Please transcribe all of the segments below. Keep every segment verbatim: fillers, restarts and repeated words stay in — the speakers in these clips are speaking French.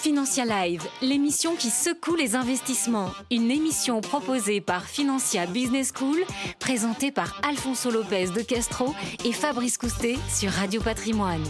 Financia Live, l'émission qui secoue les investissements. Une émission proposée par Financia Business School, présentée par Alfonso Lopez de Castro et Fabrice Coustet sur Radio Patrimoine.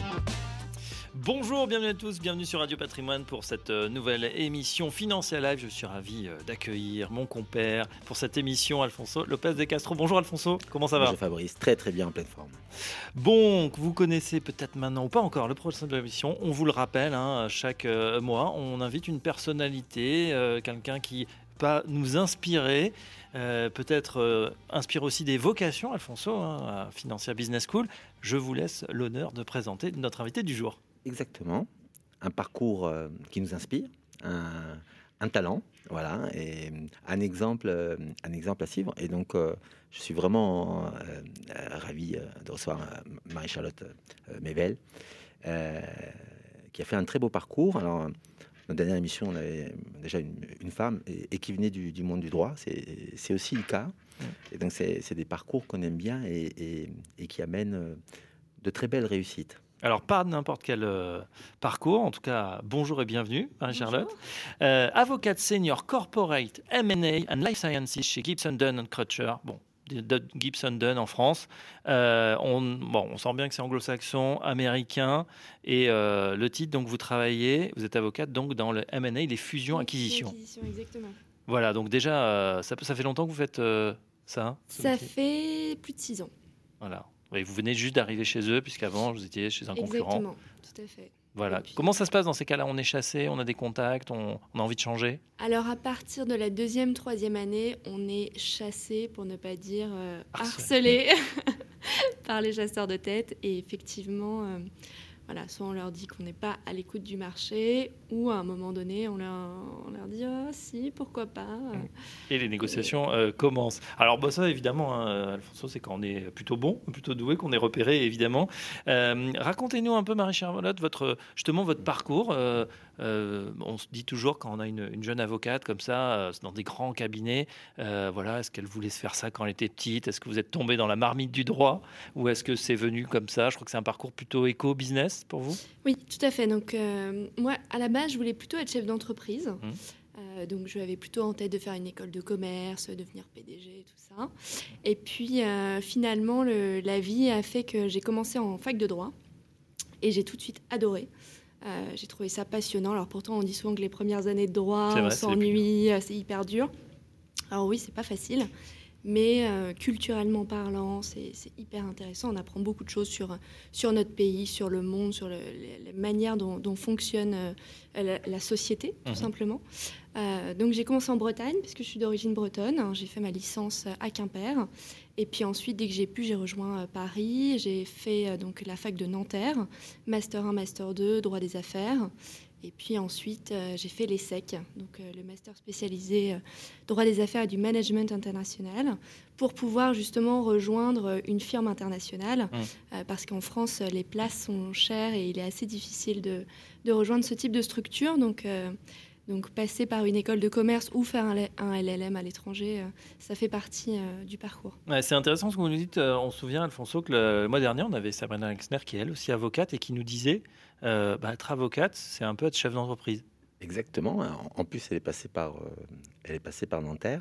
Bonjour, bienvenue à tous, bienvenue sur Radio Patrimoine pour cette nouvelle émission Financia Live. Je suis ravi d'accueillir mon compère pour cette émission, Alfonso Lopez de Castro. Bonjour Alfonso, comment ça va ? Bonjour Fabrice, très très bien, en pleine forme. Bon, vous connaissez peut-être maintenant ou pas encore le prochain de l'émission. On vous le rappelle, hein, chaque euh, mois, on invite une personnalité, euh, quelqu'un qui va nous inspirer, euh, peut-être euh, inspire aussi des vocations, Alfonso, hein, à Financia Business School. Je vous laisse l'honneur de présenter notre invité du jour. Exactement, un parcours euh, qui nous inspire, un, un talent, voilà, et un exemple, euh, un exemple à suivre. Et donc, euh, je suis vraiment euh, euh, ravi euh, de recevoir euh, Marie-Charlotte euh, Mével, euh, qui a fait un très beau parcours. Alors, notre dernière émission, on avait déjà une, une femme et, et qui venait du, du monde du droit. C'est, c'est aussi le cas. Et donc, c'est, c'est des parcours qu'on aime bien et, et, et qui amènent de très belles réussites. Alors, pas n'importe quel euh, parcours. En tout cas, bonjour et bienvenue, Marie-Charlotte. Euh, avocate senior corporate M and A and Life Sciences chez Gibson Dunn and Crutcher. Bon, Gibson Dunn en France. Euh, on, bon, on sent bien que c'est anglo-saxon, américain. Et euh, le titre, donc, vous travaillez, vous êtes avocate donc dans le M and A, les fusions-acquisitions. Acquisition, exactement. Voilà, donc déjà, euh, ça, ça fait longtemps que vous faites euh, ça hein, Ça métier. Fait plus de six ans. Voilà. Et vous venez juste d'arriver chez eux, puisqu'avant, vous étiez chez un concurrent. Exactement, tout à fait. Voilà. Puis... Comment ça se passe dans ces cas-là ? On est chassé, on a des contacts, on, on a envie de changer ? Alors, à partir de la deuxième, troisième année, on est chassé, pour ne pas dire euh, harcelé, par les chasseurs de tête. Et effectivement, euh, voilà, soit on leur dit qu'on n'est pas à l'écoute du marché, ou à un moment donné, on leur, on leur dit oh, « si, pourquoi pas ?» Et les négociations et... euh, commencent. Alors bah, ça, évidemment, hein, Alfonso, c'est quand on est plutôt bon, plutôt doué, qu'on est repéré, évidemment. Euh, racontez-nous un peu, Marie-Charlotte, votre, justement votre parcours. Euh, euh, on se dit toujours, quand on a une, une jeune avocate comme ça, euh, dans des grands cabinets, euh, voilà, est-ce qu'elle voulait se faire ça quand elle était petite ? Est-ce que vous êtes tombé dans la marmite du droit ? Ou est-ce que c'est venu comme ça ? Je crois que c'est un parcours plutôt éco-business pour vous ? Oui, tout à fait. Donc, euh, moi, à la base, je voulais plutôt être chef d'entreprise. Mmh. Euh, donc, je avais plutôt en tête de faire une école de commerce, devenir P D G, tout ça. Et puis, euh, finalement, le, la vie a fait que j'ai commencé en fac de droit. Et j'ai tout de suite adoré. Euh, j'ai trouvé ça passionnant. Alors, pourtant, on dit souvent que les premières années de droit, c'est vrai, on s'ennuie, c'est, c'est hyper dur. Alors oui, c'est pas facile. Mais euh, culturellement parlant, c'est, c'est hyper intéressant. On apprend beaucoup de choses sur, sur notre pays, sur le monde, sur le, les, les manières dont, dont fonctionne euh, la, la société, tout mmh. simplement. Euh, donc j'ai commencé en Bretagne, puisque je suis d'origine bretonne. J'ai fait ma licence à Quimper. Et puis ensuite, dès que j'ai pu, j'ai rejoint euh, Paris. J'ai fait euh, donc, la fac de Nanterre, Master un, Master deux, droit des affaires. Et puis ensuite, euh, j'ai fait l'E S S E C, donc euh, le master spécialisé euh, droit des affaires et du management international, pour pouvoir justement rejoindre une firme internationale, mmh. euh, parce qu'en France, les places sont chères et il est assez difficile de, de rejoindre ce type de structure. Donc, euh, donc passer par une école de commerce ou faire un, un L L M à l'étranger, euh, ça fait partie euh, du parcours. Ouais, c'est intéressant ce que vous nous dites. Euh, on se souvient, Alfonso, que le mois dernier, on avait Sabrina Exner, qui est elle aussi avocate, et qui nous disait euh, bah, être avocate, c'est un peu être chef d'entreprise. Exactement. En plus, elle est passée par, euh, elle est passée par Nanterre.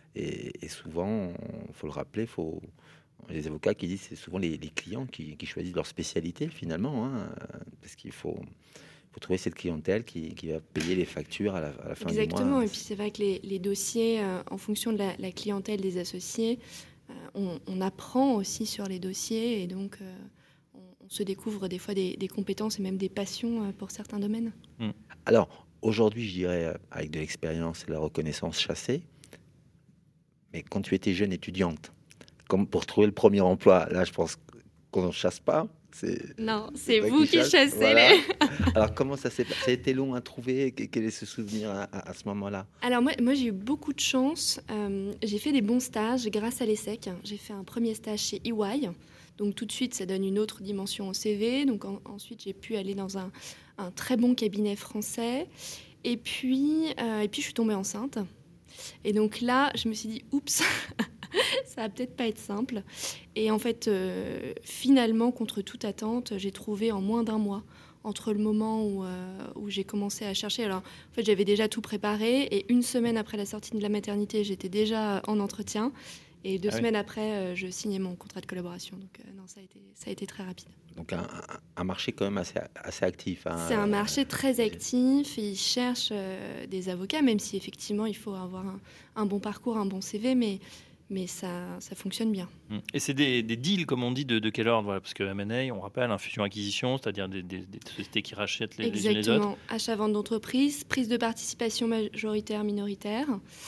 Et, et souvent, il faut le rappeler, faut, les avocats qui disent c'est souvent les, les clients qui, qui choisissent leur spécialité, finalement, hein, parce qu'il faut... Il faut trouver cette clientèle qui, qui va payer les factures à la, à la fin Exactement. du mois. Exactement, et puis c'est vrai que les, les dossiers, euh, en fonction de la, la clientèle des associés, euh, on, on apprend aussi sur les dossiers, et donc euh, on, on se découvre des fois des, des compétences et même des passions euh, pour certains domaines. Mmh. Alors, aujourd'hui, je dirais, avec de l'expérience et la reconnaissance chassée, mais quand tu étais jeune étudiante, comme pour trouver le premier emploi, là, je pense qu'on ne chasse pas. C'est, non, c'est, c'est vous qui, qui chassez. Voilà. Les... Alors, comment ça s'est passé ? Ça a été long à trouver ? Quel est ce souvenir à, à, à ce moment-là ? Alors, moi, moi, j'ai eu beaucoup de chance. Euh, j'ai fait des bons stages grâce à l'E S S E C. J'ai fait un premier stage chez E Y. Donc, tout de suite, ça donne une autre dimension au C V. Donc, en, ensuite, j'ai pu aller dans un, un très bon cabinet français. Et puis, euh, et puis, je suis tombée enceinte. Et donc là, je me suis dit, oups ça va peut-être pas être simple. Et en fait, euh, finalement, contre toute attente, j'ai trouvé en moins d'un mois, entre le moment où, euh, où j'ai commencé à chercher. Alors, en fait, j'avais déjà tout préparé et une semaine après la sortie de la maternité, j'étais déjà en entretien. Et deux ah semaines oui. après, euh, je signais mon contrat de collaboration. Donc, euh, non, ça a été, ça a été très rapide. Donc, un, un marché quand même assez, assez actif. Hein. C'est un marché très actif. Ils cherchent euh, des avocats, même si effectivement, il faut avoir un, un bon parcours, un bon C V, mais, mais ça, ça fonctionne bien. Et c'est des, des deals, comme on dit, de, de quel ordre voilà, parce que M and A, on rappelle, infusion-acquisition, c'est-à-dire des, des, des sociétés qui rachètent les, les unes les autres. Exactement. Achat-vente d'entreprise, prise de participation majoritaire, minoritaire.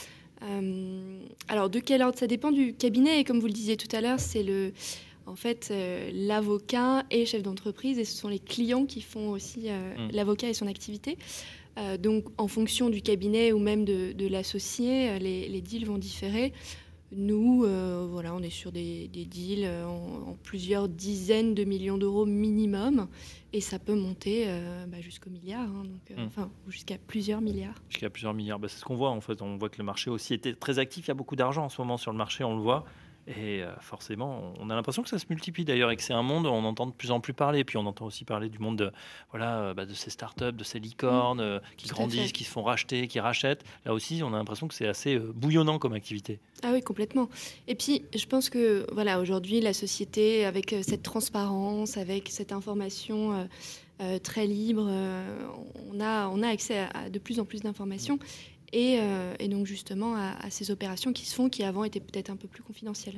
Euh, alors, de quel ordre ? Ça dépend du cabinet. Et comme vous le disiez tout à l'heure, c'est le, en fait, euh, l'avocat et chef d'entreprise. Et ce sont les clients qui font aussi euh, mmh. l'avocat et son activité. Euh, donc, en fonction du cabinet ou même de, de l'associé, les, les deals vont différer. Nous, euh, voilà, on est sur des, des deals en, en plusieurs dizaines de millions d'euros minimum. Et ça peut monter euh, bah, jusqu'au milliard, hein, donc, euh, mmh. enfin, jusqu'à plusieurs milliards. Jusqu'à plusieurs milliards, bah, c'est ce qu'on voit en fait. On voit que le marché aussi était très actif. Il y a beaucoup d'argent en ce moment sur le marché, on le voit. Et euh, forcément, on a l'impression que ça se multiplie d'ailleurs et que c'est un monde où on entend de plus en plus parler. Puis on entend aussi parler du monde de, voilà, bah, de ces startups, de ces licornes mmh. euh, qui Tout grandissent, qui se font racheter, qui rachètent. Là aussi, on a l'impression que c'est assez euh, bouillonnant comme activité. Ah oui, complètement. Et puis, je pense que voilà, aujourd'hui, la société, avec cette transparence, avec cette information euh, euh, très libre, euh, on, a, on a accès à, à de plus en plus d'informations. Et, euh, et donc justement à, à ces opérations qui se font, qui avant étaient peut-être un peu plus confidentielles.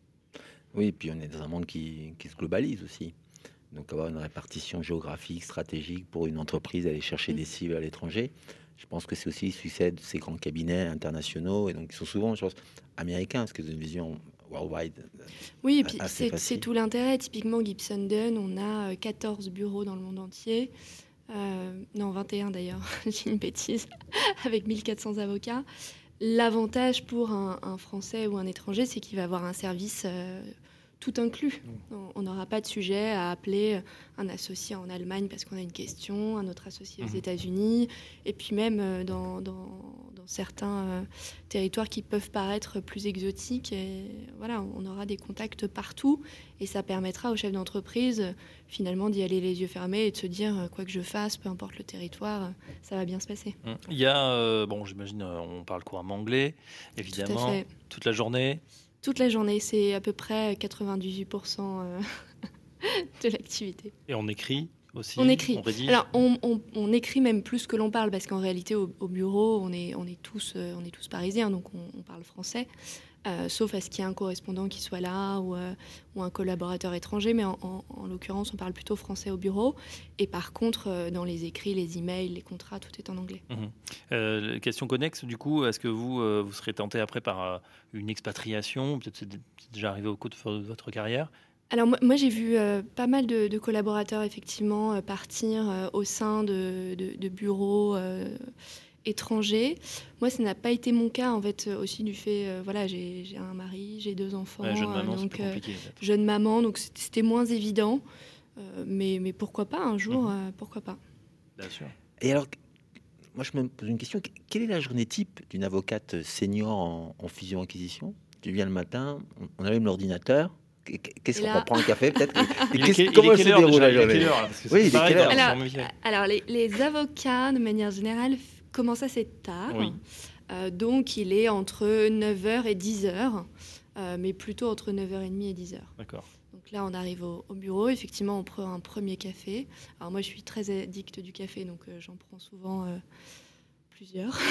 Oui, et puis on est dans un monde qui, qui se globalise aussi. Donc avoir une répartition géographique, stratégique pour une entreprise, aller chercher mmh. des cibles à l'étranger, je pense que c'est aussi le succès de ces grands cabinets internationaux, et donc ils sont souvent, je pense, américains, parce que c'est une vision worldwide. Oui, et puis c'est, c'est tout l'intérêt. Typiquement, Gibson Dunn, on a quatorze bureaux dans le monde entier. Euh, non, vingt et un d'ailleurs, j'ai une bêtise, avec mille quatre cents avocats. L'avantage pour un, un Français ou un étranger, c'est qu'il va avoir un service euh, tout inclus. On n'aura pas de sujet à appeler un associé en Allemagne parce qu'on a une question, un autre associé aux États-Unis, et puis même euh, dans, dans, dans certains euh, territoires qui peuvent paraître plus exotiques. Et voilà, on aura des contacts partout, et ça permettra aux chefs d'entreprise finalement d'y aller les yeux fermés et de se dire quoi que je fasse, peu importe le territoire, ça va bien se passer. Il y a, euh, bon, j'imagine, on parle couramment anglais, évidemment, Tout toute la journée. Toute la journée, c'est à peu près quatre-vingt-dix-huit pour cent de l'activité. Et on écrit aussi ? On écrit. On rédige ? Alors, on, on, on écrit même plus que l'on parle, parce qu'en réalité, au, au bureau, on est, on est tous, on est tous parisiens, donc on, on parle français. Euh, sauf à ce qu'il y ait un correspondant qui soit là ou, euh, ou un collaborateur étranger, mais en, en, en l'occurrence, on parle plutôt français au bureau. Et par contre, euh, dans les écrits, les emails, les contrats, tout est en anglais. Mmh. Euh, question connexe, du coup, est-ce que vous, euh, vous serez tenté après par euh, une expatriation ? Peut-être c'est, c'est déjà arrivé au cours de votre carrière ? Alors moi, moi j'ai vu euh, pas mal de, de collaborateurs effectivement euh, partir euh, au sein de, de, de bureaux euh, étrangers. Moi, ça n'a pas été mon cas, en fait, aussi du fait, euh, voilà, j'ai, j'ai un mari, j'ai deux enfants, ouais, jeune maman, euh, donc c'est plus compliqué, euh, jeune maman, donc c'était, c'était moins évident, euh, mais, mais pourquoi pas un jour, mmh. euh, pourquoi pas. Bien sûr. Et alors, moi je me pose une question, quelle est la journée type d'une avocate senior en, en fusion-acquisition ? Tu viens le matin, on allume l'ordinateur. Qu'est-ce qu'on prend un café peut-être et qu'est-ce, Comment se déroule la journée ? Oui, il est quelle heure ? Alors, alors les, les avocats, de manière générale, commencent assez tard. Oui. Euh, donc, il est entre neuf heures et dix heures, euh, mais plutôt entre neuf heures trente et dix heures. D'accord. Donc là, on arrive au, au bureau. Effectivement, on prend un premier café. Alors moi, je suis très addicte du café, donc euh, j'en prends souvent euh, plusieurs.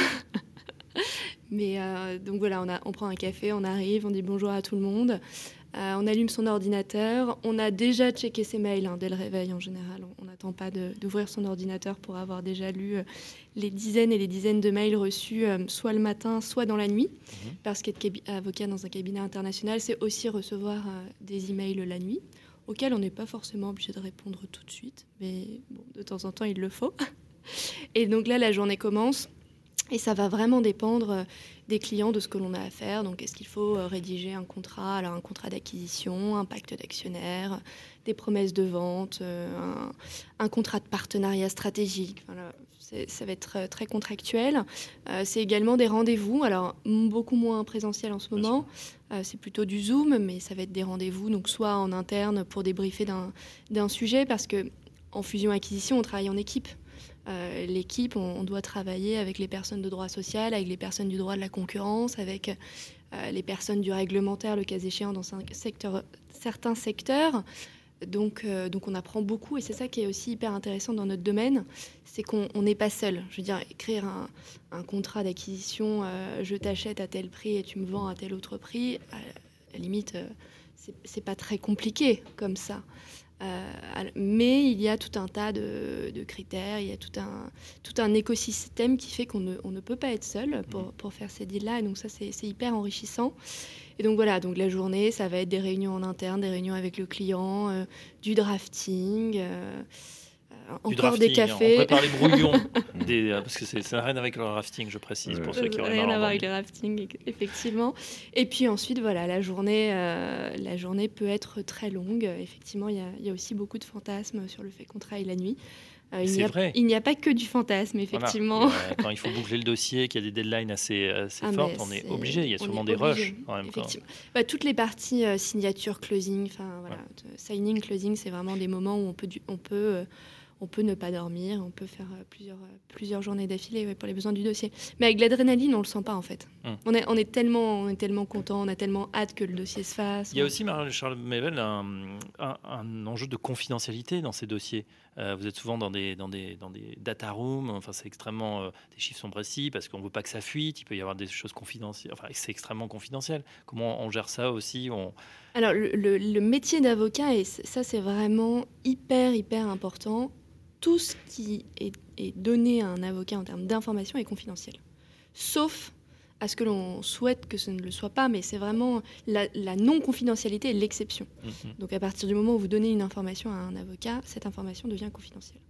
Mais euh, donc voilà, on, a, on prend un café, on arrive, on dit bonjour à tout le monde. Euh, on allume son ordinateur. On a déjà checké ses mails hein, dès le réveil en général. On n'attend pas de, d'ouvrir son ordinateur pour avoir déjà lu euh, les dizaines et les dizaines de mails reçus, euh, soit le matin, soit dans la nuit. Mmh. Parce qu'être cabi- avocat dans un cabinet international, c'est aussi recevoir euh, des emails la nuit, auxquels on n'est pas forcément obligé de répondre tout de suite. Mais bon, de temps en temps, il le faut. Et donc là, la journée commence. Et ça va vraiment dépendre des clients, de ce que l'on a à faire. Donc, est-ce qu'il faut rédiger un contrat, alors un contrat d'acquisition, un pacte d'actionnaires, des promesses de vente, un, un contrat de partenariat stratégique. Voilà, c'est, ça va être très contractuel. Euh, c'est également des rendez-vous, alors beaucoup moins présentiels en ce moment. Euh, c'est plutôt du Zoom, mais ça va être des rendez-vous, donc soit en interne pour débriefer d'un, d'un sujet, parce que en fusion-acquisition, on travaille en équipe. Euh, l'équipe, on, on doit travailler avec les personnes de droit social, avec les personnes du droit de la concurrence, avec euh, les personnes du réglementaire, le cas échéant, dans un secteur, certains secteurs. Donc, euh, donc on apprend beaucoup et c'est ça qui est aussi hyper intéressant dans notre domaine, c'est qu'on n'est pas seul. Je veux dire, écrire un, un contrat d'acquisition, euh, je t'achète à tel prix et tu me vends à tel autre prix, à la limite, euh, c'est, c'est pas très compliqué comme ça. Euh, mais il y a tout un tas de, de critères, il y a tout un, tout un écosystème qui fait qu'on ne, on ne peut pas être seul pour, pour faire ces deals-là. Et donc ça, c'est, c'est hyper enrichissant. Et donc voilà, donc la journée, ça va être des réunions en interne, des réunions avec le client, euh, du drafting, euh, du encore drafting, des cafés. On prépare les brouillons, des, parce que c'est, ça n'a rien avec le rafting, je précise, pour Ça ceux qui auraient rien mal à voir entendu. avec le rafting, effectivement. Et puis ensuite, voilà, la journée, euh, la journée peut être très longue. Effectivement, il y a, il y a aussi beaucoup de fantasmes sur le fait qu'on travaille la nuit. Euh, il, C'est n'y a, vrai. il n'y a pas que du fantasme, effectivement. Voilà. Et, euh, quand il faut boucler le dossier, qu'il y a des deadlines assez, assez Ah, fortes, mais on est, c'est- obligé. Il y a on souvent est des obligé, rushs quand même. Quand... Effectivement. Bah, toutes les parties euh, signature, closing, enfin voilà, t- signing, closing, c'est vraiment des moments où on peut, du- on peut, euh, on peut ne pas dormir, on peut faire euh, plusieurs, euh, plusieurs journées d'affilée ouais, pour les besoins du dossier. Mais avec l'adrénaline, on le sent pas en fait. Hum. On est, on est tellement, on est tellement content, on a tellement hâte que le dossier se fasse. Il y a aussi, Marie-Charles Mével, un, un, un enjeu de confidentialité dans ces dossiers. Euh, vous êtes souvent dans des, dans des, dans des data rooms, enfin, c'est extrêmement, euh, les chiffres sont précis parce qu'on ne veut pas que ça fuite, il peut y avoir des choses confidentielles, enfin, c'est extrêmement confidentiel. Comment on gère ça aussi on... Alors, le, le- le métier d'avocat, et c- ça, c'est vraiment hyper, hyper important. Tout ce qui est, est donné à un avocat en termes d'information est confidentiel. Sauf à ce que l'on souhaite que ce ne le soit pas, mais c'est vraiment la, la non-confidentialité est l'exception. Mhm. Donc, à partir du moment où vous donnez une information à un avocat, cette information devient confidentielle.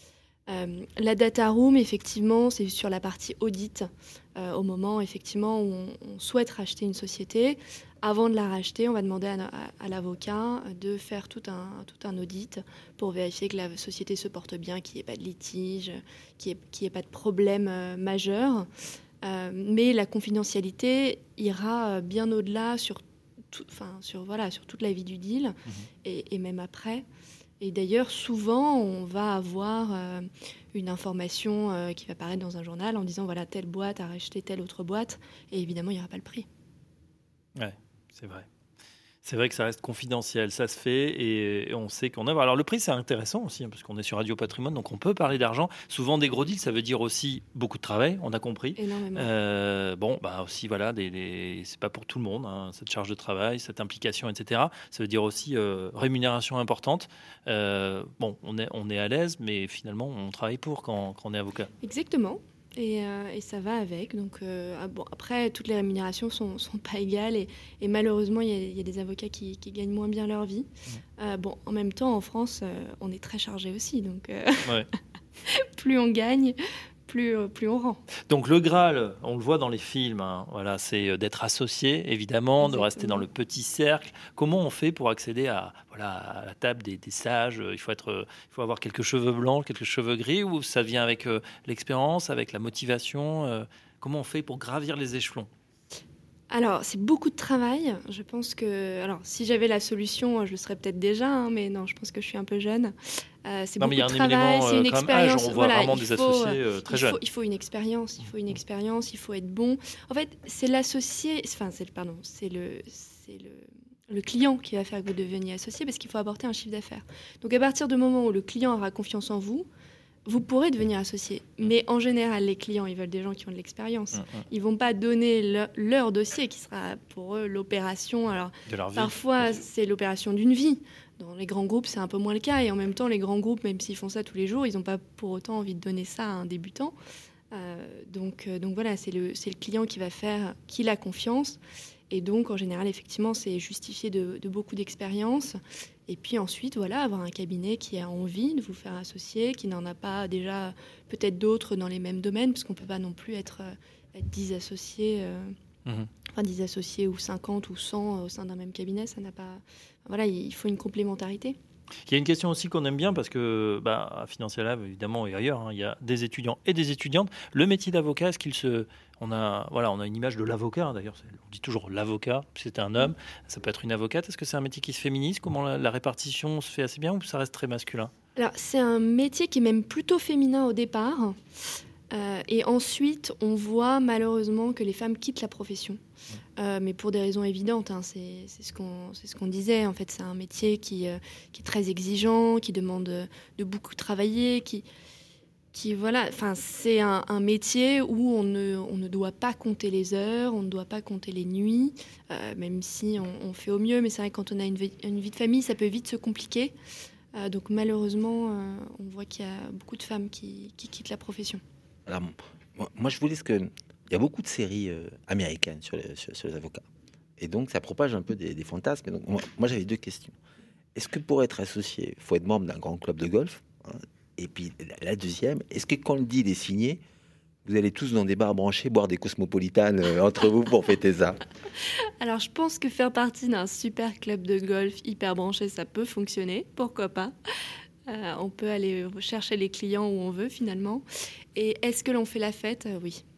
Euh, la data room, effectivement, c'est sur la partie audit, euh, au moment effectivement où on, on souhaite racheter une société. Avant de la racheter, on va demander à, à- à l'avocat de faire tout un, tout un audit pour vérifier que la société se porte bien, qu'il n'y ait pas de litige, qu'il n'y ait, qu'il y ait pas de problème euh, majeur. Euh, mais la confidentialité ira euh, bien au-delà sur, tout, enfin, sur, voilà, sur toute la vie du deal Mhm. et, et même après. Et d'ailleurs, souvent, on va avoir euh, une information euh, qui va apparaître dans un journal en disant voilà, telle boîte a racheté telle autre boîte, et évidemment, il n'y aura pas le prix. Ouais, c'est vrai. C'est vrai que ça reste confidentiel, ça se fait et, et on sait qu'on a. Alors le prix, c'est intéressant aussi, hein, parce qu'on est sur Radio Patrimoine, donc on peut parler d'argent. Souvent, des gros deals, ça veut dire aussi beaucoup de travail, on a compris. Énormément. Euh, bon, bah aussi, voilà, des, des- c'est pas pour tout le monde, hein, cette charge de travail, cette implication, et cetera. Ça veut dire aussi euh, rémunération importante. Euh, bon, on est, on est à l'aise, mais finalement, on travaille pour quand, quand on est avocat. Exactement. Et, euh, et ça va avec. Donc, euh, ah bon, après, toutes les rémunérations sont, sont pas égales. Et, et malheureusement, il y, a- il y a des avocats qui, qui gagnent moins bien leur vie. Euh, bon, en même temps, en France, euh, on est très chargé aussi. Donc, euh, Ouais. plus on gagne, plus, euh, plus on rend. Donc le Graal, on le voit dans les films, hein, voilà, c'est euh, d'être associé, évidemment, de rester Exactement. dans le petit cercle. Comment on fait pour accéder à, voilà, à la table des, des sages? Il faut, être, euh, il faut avoir quelques cheveux blancs, quelques cheveux gris, ou ça vient avec euh, l'expérience, avec la motivation euh, Comment on fait pour gravir les échelons? Alors, c'est beaucoup de travail. Je pense que, alors, si j'avais la solution, je le serais peut-être déjà, hein, mais non, je pense que je suis un peu jeune. Euh, c'est Non, beaucoup mais il y a de un travail, élément c'est euh, une quand même âge, expérience. on voit Voilà, vraiment il des faut, associés euh, très il jeunes. faut, il faut une expérience, il faut une expérience, il faut être bon. En fait, c'est l'associé, enfin, c'est pardon, c'est le, c'est le, le client qui va faire que vous deveniez associé parce qu'il faut apporter un chiffre d'affaires. Donc, à partir du moment où le client aura confiance en vous, vous pourrez devenir associé. Mais en général, les clients, ils veulent des gens qui ont de l'expérience. Mm, mm. Ils vont pas donner leur, leur dossier qui sera pour eux l'opération. Alors, De leur vie. parfois, c'est l'opération d'une vie. Dans les grands groupes, c'est un peu moins le cas. Et en même temps, les grands groupes, même s'ils font ça tous les jours, ils n'ont pas pour autant envie de donner ça à un débutant. Euh, donc, euh, donc voilà, c'est le, c'est le client qui va faire qu'il a confiance. Et donc, en général, effectivement, c'est justifié de, de beaucoup d'expérience. Et puis ensuite, voilà, avoir un cabinet qui a envie de vous faire associer, qui n'en a pas déjà peut-être d'autres dans les mêmes domaines, parce qu'on ne peut pas non plus être, euh, être dix associés, euh, Mhm. enfin dix associés ou cinquante ou cent au sein d'un même cabinet. Ça n'a pas... Voilà, il faut une complémentarité. Il y a une question aussi qu'on aime bien parce que bah, à Financial Lab, évidemment, et ailleurs, hein, il y a des étudiants et des étudiantes. Le métier d'avocat, est-ce qu'il se... On a, voilà, on a une image de l'avocat, hein, d'ailleurs, c'est- on dit toujours l'avocat, c'est un homme, ça peut être une avocate. Est-ce que c'est un métier qui se féminise? Comment la, la répartition se fait assez bien ou ça reste très masculin? Alors, c'est un métier qui est même plutôt féminin au départ. Euh, et ensuite, on voit malheureusement que les femmes quittent la profession. Euh, mais pour des raisons évidentes, hein, c'est, c'est, ce qu'on, c'est ce qu'on disait. En fait, c'est un métier qui, euh, qui est très exigeant, qui demande de beaucoup travailler, qui, qui voilà, enfin, c'est un, un métier où on ne, on ne doit pas compter les heures, on ne doit pas compter les nuits, euh, même si on, on fait au mieux. Mais c'est vrai que quand on a une vie, une vie de famille, ça peut vite se compliquer. Euh, donc malheureusement, euh, on voit qu'il y a beaucoup de femmes qui, qui quittent la profession. Alors, moi, moi, je voulais ce que il y a beaucoup de séries euh, américaines sur les, sur, sur les avocats, et donc ça propage un peu des, des fantasmes. Et donc, moi, moi, j'avais deux questions. Est-ce que pour être associé, il faut être membre d'un grand club de golf, hein? Et puis la deuxième, est-ce que quand le deal est signé, vous allez tous dans des bars branchés boire des cosmopolitanes euh, entre vous pour fêter ça? Alors, je pense que faire partie d'un super club de golf hyper branché, ça peut fonctionner. Pourquoi pas? Euh, on peut aller chercher les clients où on veut, finalement. Et est-ce que l'on fait la fête? euh, Oui.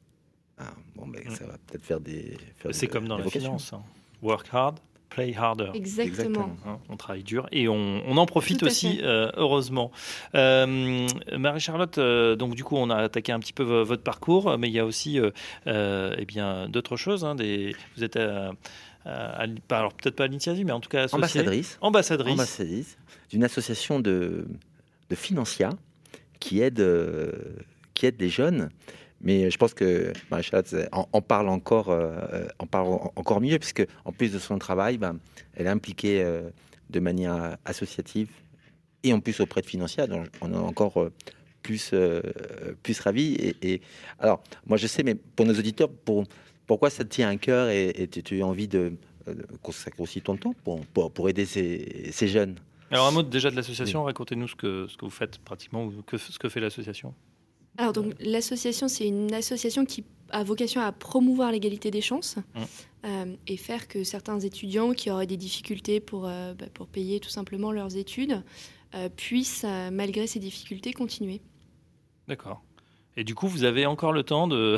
Ah, bon, ben, ça va peut-être faire des... Faire C'est de- comme dans des la vocations. finance. hein. Work hard, play harder. Exactement. Exactement. Hein, on travaille dur et on, on en profite Tout à aussi, fait. euh, heureusement. Euh, Marie-Charlotte, euh, donc du coup, on a attaqué un petit peu vo- votre parcours, mais il y a aussi euh, euh, eh bien, d'autres choses. hein, des, vous êtes, euh, à, à- alors peut-être pas à l'initiative, mais en tout cas associée. Ambassadrice. Ambassadrice. ambassadrice d'une association de, de Financia qui aide, euh, qui aide les jeunes. Mais je pense que Marie-Charlotte en, en parle encore, euh, en parle en- encore mieux, puisque en plus de son travail, ben, elle est impliquée euh, de manière associative et en plus auprès de Financia. Donc on est encore euh, plus, euh, plus ravis. Et, et alors, moi je sais, mais pour nos auditeurs, pour, pourquoi ça te tient à cœur et, et tu, tu as envie de, de consacrer aussi ton temps pour, pour, pour aider ces, ces jeunes? Alors un mot déjà de l'association, racontez-nous ce que, ce que vous faites pratiquement, ou que, ce que fait l'association. Alors, donc, l'association, c'est une association qui a vocation à promouvoir l'égalité des chances Mmh. euh, et faire que certains étudiants qui auraient des difficultés pour, euh, bah, pour payer tout simplement leurs études euh, puissent, euh, malgré ces difficultés, continuer. D'accord. Et du coup, vous avez encore le temps de,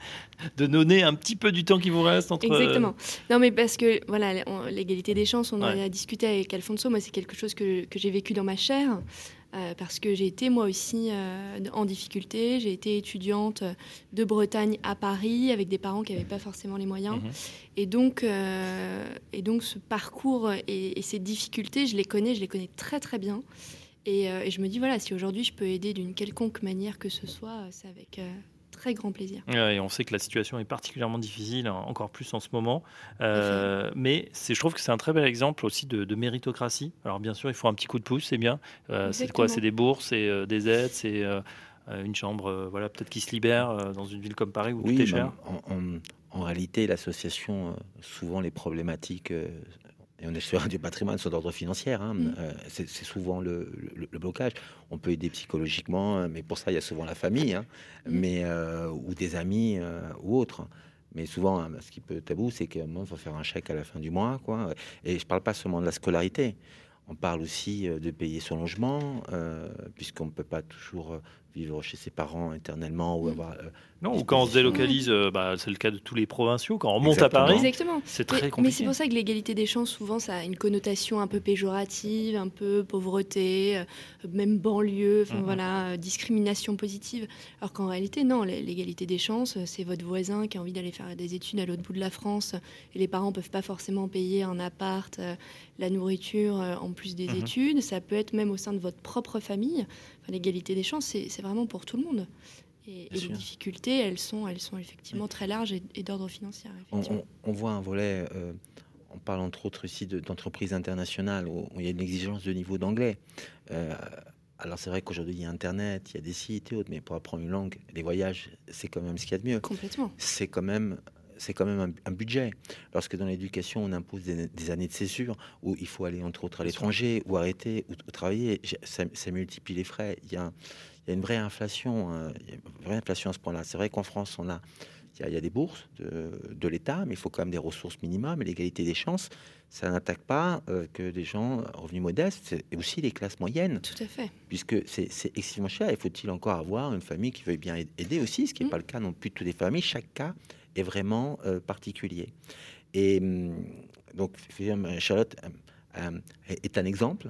de donner un petit peu du temps qui vous reste entre... Exactement. Non, mais parce que voilà, on- l'égalité des chances, on en Ouais. a discuté avec Alfonso. Moi, c'est quelque chose que, que j'ai vécu dans ma chair. euh, parce que j'ai été moi aussi euh, en difficulté. J'ai été étudiante de Bretagne à Paris avec des parents qui n'avaient pas forcément les moyens. Mhm. Et donc, euh, et donc ce parcours et, et ces difficultés, je les connais, je les connais très très bien. Et, euh, et je me dis, voilà, si aujourd'hui je peux aider d'une quelconque manière que ce soit, euh, c'est avec euh, très grand plaisir. Ouais, et on sait que la situation est particulièrement difficile, hein, encore plus en ce moment. Euh, mais c'est, je trouve que c'est un très bel exemple aussi de, de méritocratie. Alors bien sûr, il faut un petit coup de pouce, c'est bien. Euh, c'est quoi? Exactement. C'est des bourses, c'est euh, des aides, c'est euh, une chambre, euh, voilà, peut-être qui se libère euh, dans une ville comme Paris où tout est ben, cher. en, en- en réalité, l'association, euh, souvent les problématiques, euh, et on est sur du patrimoine, sont d'ordre financier, hein, Mm. euh, c'est c'est souvent le, le- le blocage. On peut aider psychologiquement, euh, mais pour ça, il y a souvent la famille, hein, Mm. mais, euh, ou des amis euh, ou autres. Mais souvent, hein, ce qui peut être tabou, c'est qu'il faut faire un chèque à la fin du mois, quoi. Et je ne parle pas seulement de la scolarité. On parle aussi euh, de payer son logement, euh, puisqu'on ne peut pas toujours euh, vivre chez ses parents éternellement ou Mm. avoir. euh, Non, ou quand on se disposition. délocalise, euh, bah, c'est le cas de tous les provinciaux, quand on monte à Exactement. Paris, Exactement. c'est Mais, très mais compliqué. c'est pour ça que l'égalité des chances, souvent, ça a une connotation un peu péjorative, un peu pauvreté, euh, même banlieue, enfin, Mhm. voilà, euh, discrimination positive. Alors qu'en réalité, non, l'é- l'égalité des chances, euh, c'est votre voisin qui a envie d'aller faire des études à l'autre bout de la France euh, et les parents peuvent pas forcément payer un appart, euh, la nourriture euh, en plus des Mhm. études. Ça peut être même au sein de votre propre famille. Enfin, l'égalité des chances, c'est c'est vraiment pour tout le monde. Et, et les sûr. difficultés, elles sont, elles sont effectivement très larges et, et d'ordre financier. On, Effectivement. on- on voit un volet, euh, on parle entre autres ici de- d'entreprises internationales où, où il y a une exigence de niveau d'anglais. Euh, alors c'est vrai qu'aujourd'hui il y a Internet, il y a des sites et autres, mais pour apprendre une langue, les voyages, c'est quand même ce qu'il y a de mieux. Complètement. C'est quand même, c'est quand même un, un budget. Lorsque dans l'éducation on impose des, des années de césure où il faut aller entre autres à Bien sûr. l'étranger ou arrêter ou, ou travailler, j'ai- ça, ça multiplie les frais. Il y a, il y a une vraie inflation, hein, il y a une vraie inflation à ce point-là. C'est vrai qu'en France on a il y, a, il y a des bourses de, de l'État, mais il faut quand même des ressources minimales. Et l'égalité des chances, ça n'attaque pas euh, que des gens à revenus modestes, c'est aussi les classes moyennes, Tout à fait. puisque c'est c'est excessivement cher. Il faut-il encore avoir une famille qui veuille bien aider aussi, ce qui n'est Mm. pas le cas non plus de toutes les familles. Chaque cas est vraiment euh, particulier. Et hum, donc, Charlotte euh, euh, est un exemple.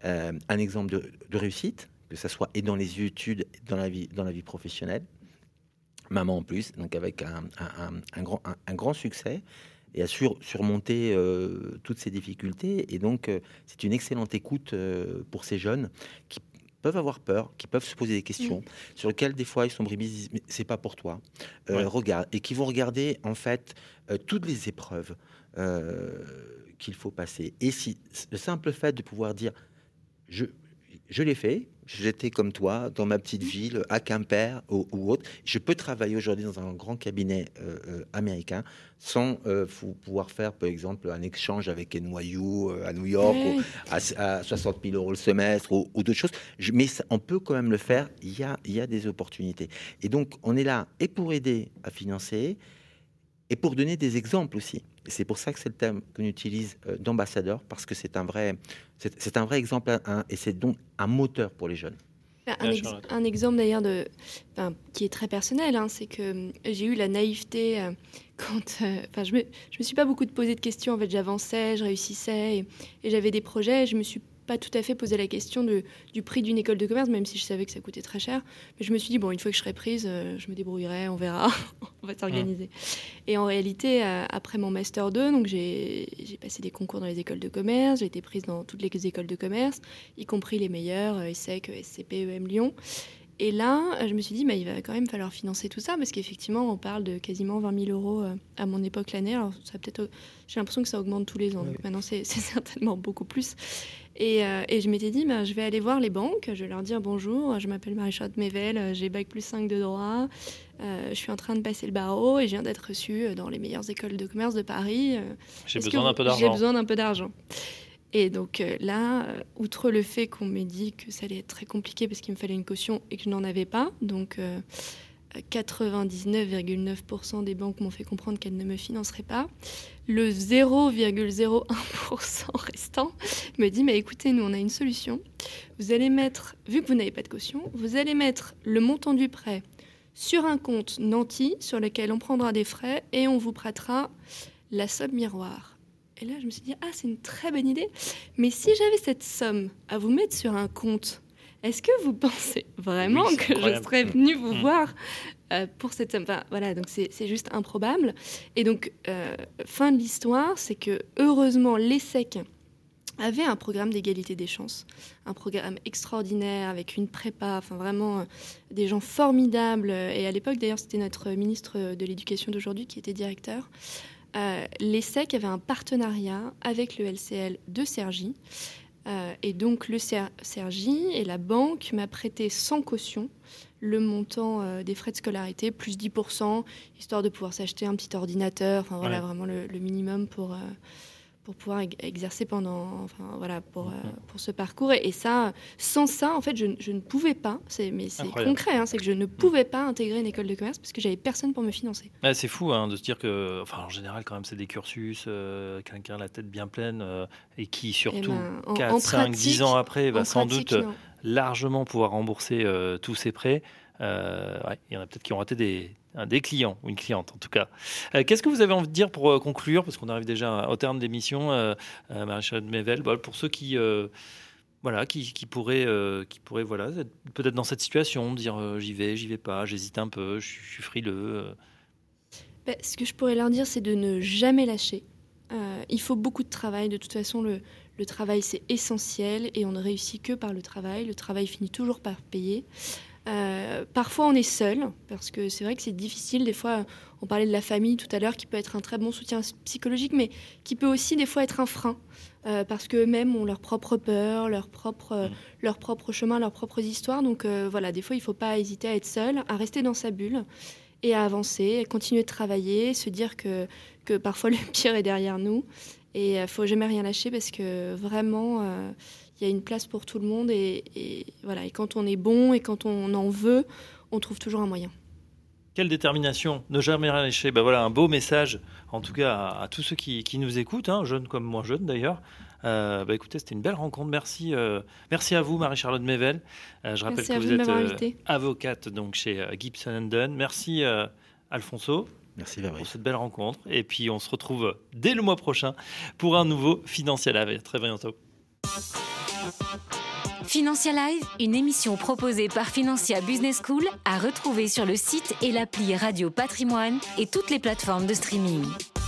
euh, un exemple de, de réussite, que ça soit et dans les études, dans la vie, dans la vie professionnelle. Maman en plus, donc avec un, un, un, un, grand, un, un grand succès et à sur, surmonter euh, toutes ces difficultés. Et donc, euh, c'est une excellente écoute euh, pour ces jeunes qui peuvent avoir peur, qui peuvent se poser des questions, mmh. sur lesquelles des fois ils sont brimés, ils disent mais c'est pas pour toi. Euh, ouais. Regarde, et qui vont regarder en fait euh, toutes les épreuves euh, qu'il faut passer. Et si le simple fait de pouvoir dire je Je l'ai fait, j'étais comme toi dans ma petite ville à Quimper ou, ou autre. Je peux travailler aujourd'hui dans un grand cabinet euh, euh, américain sans euh, pouvoir faire, par exemple, un échange avec N Y U euh, à New York oui. ou à, à soixante mille euros le semestre ou, ou d'autres choses. Je, mais ça, on peut quand même le faire. Il y a, il y a des opportunités. Et donc, on est là et pour aider à financer et pour donner des exemples aussi. Et c'est pour ça que c'est le terme qu'on utilise euh, d'ambassadeur, parce que c'est un vrai, c'est, c'est un vrai exemple hein, et c'est donc un moteur pour les jeunes. Un, ex, un exemple d'ailleurs de, enfin, qui est très personnel, hein, c'est que j'ai eu la naïveté euh, quand, euh, enfin, je me, je me suis pas beaucoup posé de questions. En fait, j'avançais, je réussissais et, et j'avais des projets. Et je me suis pas tout à fait posé la question de, du prix d'une école de commerce, même si je savais que ça coûtait très cher. Mais je me suis dit, bon, une fois que je serai prise, euh, je me débrouillerai, on verra, on va s'organiser. Mmh. Et en réalité, euh, après mon Master deux, donc j'ai, j'ai passé des concours dans les écoles de commerce, j'ai été prise dans toutes les écoles de commerce, y compris les meilleures, euh, ESSEC, S C P, E M Lyon. Et là, je me suis dit, bah, il va quand même falloir financer tout ça, parce qu'effectivement, on parle de quasiment vingt mille euros à mon époque l'année. Alors, ça peut-être, j'ai l'impression que ça augmente tous les ans, oui. Donc maintenant, c'est, c'est certainement beaucoup plus. Et, euh, et je m'étais dit, bah, je vais aller voir les banques, je vais leur dire bonjour, je m'appelle Marie-Charlotte Mével, j'ai bac plus cinq de droit, euh, je suis en train de passer le barreau et je viens d'être reçue dans les meilleures écoles de commerce de Paris. J'ai Est-ce besoin vous... d'un peu d'argent. J'ai besoin d'un peu d'argent. Et donc euh, là, euh, outre le fait qu'on m'ait dit que ça allait être très compliqué parce qu'il me fallait une caution et que je n'en avais pas, donc euh, quatre-vingt-dix-neuf virgule neuf pour cent des banques m'ont fait comprendre qu'elles ne me financeraient pas. Le zéro virgule zéro un pour cent restant me dit, mais écoutez, nous on a une solution. Vous allez mettre, vu que vous n'avez pas de caution, vous allez mettre le montant du prêt sur un compte nanti sur lequel on prendra des frais et on vous prêtera la somme miroir. Et là, je me suis dit, ah, c'est une très bonne idée. Mais si j'avais cette somme à vous mettre sur un compte, est-ce que vous pensez vraiment oui, que incroyable. Je serais venue vous mmh. voir euh, pour cette somme ? Enfin, voilà, donc c'est, c'est juste improbable. Et donc, euh, fin de l'histoire, c'est que heureusement, l'ESSEC avait un programme d'égalité des chances, un programme extraordinaire avec une prépa, enfin vraiment euh, des gens formidables. Et à l'époque, d'ailleurs, c'était notre ministre de l'Éducation d'aujourd'hui qui était directeur. Euh, L'ESSEC avait un partenariat avec le L C L de Cergy. Euh, et donc le Cergy et la banque m'a prêté sans caution le montant euh, des frais de scolarité, plus dix pour cent, histoire de pouvoir s'acheter un petit ordinateur, enfin voilà, ouais. vraiment le, le minimum pour, euh, pour pouvoir exercer pendant, enfin voilà, pour, euh, pour ce parcours. Et, et ça, sans ça, en fait, je, je ne pouvais pas, c'est, mais c'est incroyable. Concret, hein, c'est que je ne pouvais pas intégrer une école de commerce parce que j'avais personne pour me financer. Ouais, c'est fou hein, de se dire que, enfin en général quand même, c'est des cursus, euh, quelqu'un la tête bien pleine euh, et qui surtout ben, en, quatre, cinq, dix ans après va sans pratique, doute non. largement pouvoir rembourser euh, tous ses prêts. Euh, ouais, il y en a peut-être qui ont raté des, des clients, ou une cliente en tout cas. Euh, qu'est-ce que vous avez envie de dire pour euh, conclure, parce qu'on arrive déjà au terme de l'émission, euh, euh, Marie-Charlotte Mével, bah, pour ceux qui, euh, voilà, qui, qui pourraient, euh, qui pourraient voilà, être peut-être dans cette situation, dire euh, j'y vais, j'y vais pas, j'hésite un peu, je, je suis frileux. Euh. Bah, ce que je pourrais leur dire, c'est de ne jamais lâcher. Euh, il faut beaucoup de travail, de toute façon le, le travail c'est essentiel et on ne réussit que par le travail, le travail finit toujours par payer. Euh, parfois on est seul parce que c'est vrai que c'est difficile, des fois on parlait de la famille tout à l'heure qui peut être un très bon soutien psychologique mais qui peut aussi des fois être un frein euh, parce qu'eux-mêmes ont leurs propres peurs, leurs propres, euh, leur propre chemin, leurs propres histoires, donc euh, voilà, des fois il ne faut pas hésiter à être seul, à rester dans sa bulle et à avancer, à continuer de travailler, se dire que, que parfois le pire est derrière nous et il ne faut jamais rien lâcher parce que vraiment euh, il y a une place pour tout le monde et, et, voilà. Et quand on est bon et quand on en veut, on trouve toujours un moyen. Quelle détermination, ne jamais rien lâcher. Ben voilà, un beau message, en tout cas à, à tous ceux qui, qui nous écoutent, hein, jeunes comme moins jeunes d'ailleurs. Euh, bah écoutez, c'était une belle rencontre. Merci, euh, merci à vous, Marie-Charlotte Mével. Euh, je rappelle merci que vous, vous êtes euh, avocate donc chez euh, Gibson and Dunn. Merci, euh, Alfonso. Merci Fabrice. Pour cette belle rencontre. Et puis on se retrouve dès le mois prochain pour un nouveau Financial Live. À très bientôt. Financia Live, une émission proposée par Financia Business School, à retrouver sur le site et l'appli Radio Patrimoine et toutes les plateformes de streaming.